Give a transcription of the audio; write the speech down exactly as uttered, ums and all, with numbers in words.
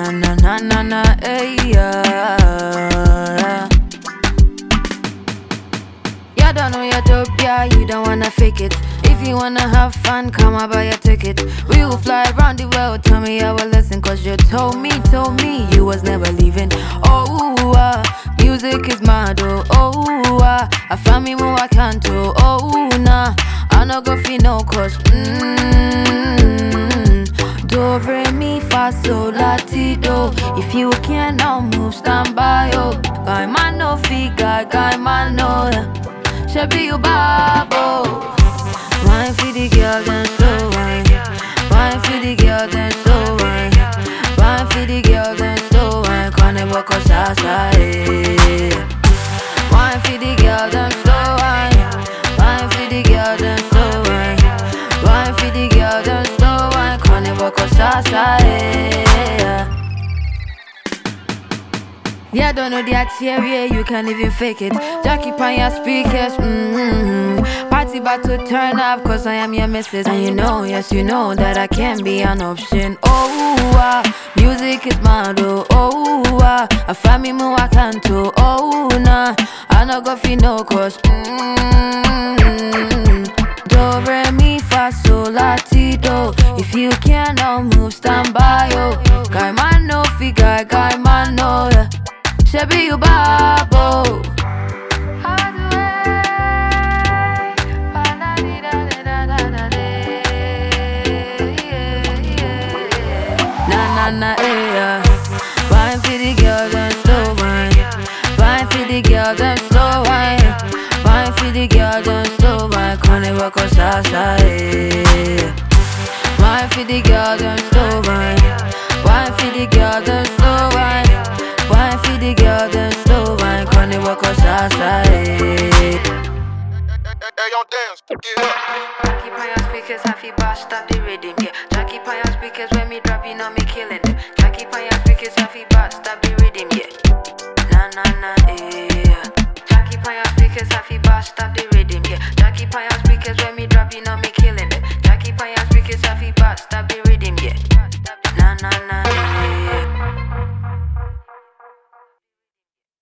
na na na na na, eh, yeah. You don't know you're dope, yeah, you don't wanna fake it. If you wanna have fun, come and buy a ticket. We will fly around the world, tell me I will listen. Cause you told me, told me you was never leaving. Oh, uh, music is mad, oh, oh, uh, I found me more I can't do, oh, nah. I no go feel no cause, mmm. Do, re, mi, fa, sol, la, ti, do. If you can't now move, stand by, oh. Guy man no figure, guy man no, yeah. Shabby you babo. Wine for the girl, then slow wine. Wine for the girl, then slow wine. Wine for the girl, then slow wine. Carnival cause outside. Wine for the girl, then slow wine. Wine for the girl, then slow wine. Wine for the girl, then slow wine. Carnival cause outside. Yeah, don't know that area, you can't even fake it. Jackie on your speakers, mm-hmm. Party about to turn up, cause I am your missus. And you know, yes you know, that I can be an option. Oh, uh, music is mad, oh, oh, uh, I find me more I can't do, oh, nah. I no go feel no cause, mm-hmm. Do, re, mi, fa, sol, la, ti, do. If you can't now move, stand by, oh. Guy man no figure, guy man no, yeah. Shabby you babo. Na na na, eh. Wine for the girl, then slow wine. Wine for the girl, then slow wine. Wine for the girl, then slow wine. Carnival cause outside. Wine for the girl, then slow wine. Wine for the girl, then slow wine. Wine for the girl, then slow wine. Carnival cause outside. Hey, yo, dance, get up. Jackie on your speakers, happy bass, stop the rhythm, yeah. Jackie on your speakers, when me drop, you know me killing them. Jackie on your speakers, happy bass, stop the rhythm, yeah. Na na na, eh. Jackie on your speakers, happy bass, stop the rhythm, yeah. Jackie on your speakers, when